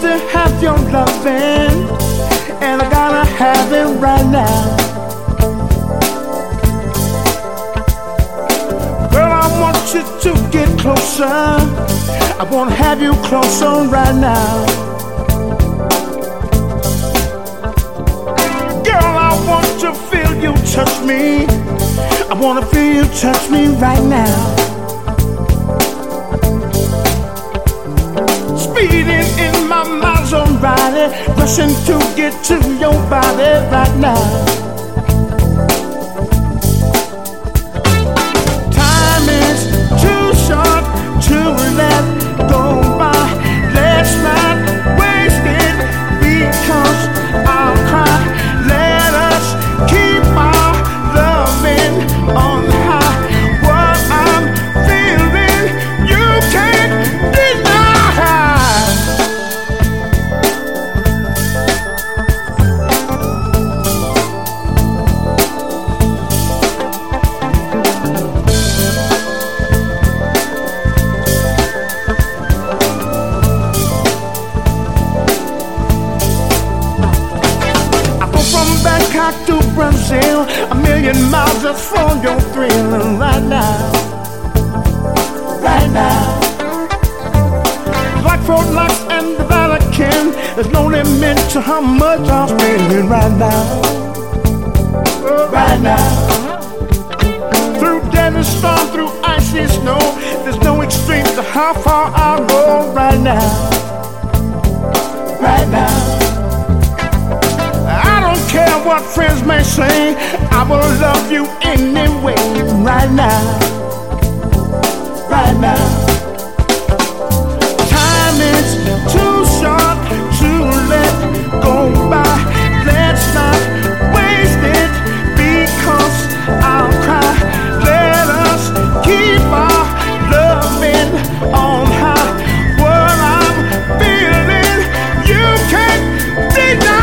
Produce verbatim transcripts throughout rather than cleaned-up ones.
to have your loving, and I gotta have it right now. Girl, I want you to get closer. I wanna have you closer right now. Girl, I want to feel you touch me. I wanna feel you touch me right now. Speeding in my Maserati, rushing to get to your body right now. Time is too short to let go by. Let's not waste it because I'll cry. Let us keep our loving on high. What I'm feeling, you can't deny. Bangkok to Brazil, a million miles just for your thrill. And right now, right now, like Fort Knox and the Vatican, there's no limit to how much I'm spending right now, right now. Through desert storm, through icy snow, there's no extreme to how far I'll go right now, right now. Care what friends may say, I will love you anyway. Right now, right now. Time is too short to let go by. Let's not waste it because I'll cry. Let us keep our loving on high. What I'm feeling, you can't deny.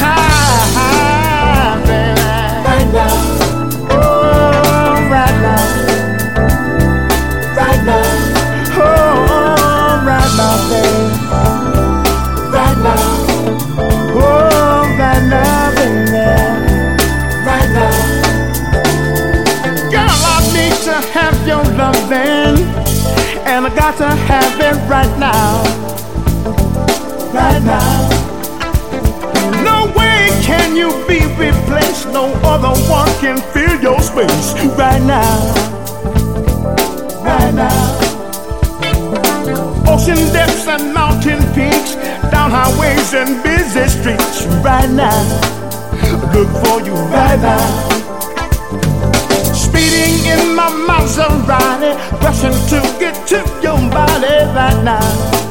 Have your loving, and I got to have it right now, right now. No way can you be replaced. No other one can fill your space. Right now, right now. Ocean depths and mountain peaks, down highways and busy streets. Right now, look for you right now. Speeding in my Maserati, rushing to get to your body right now.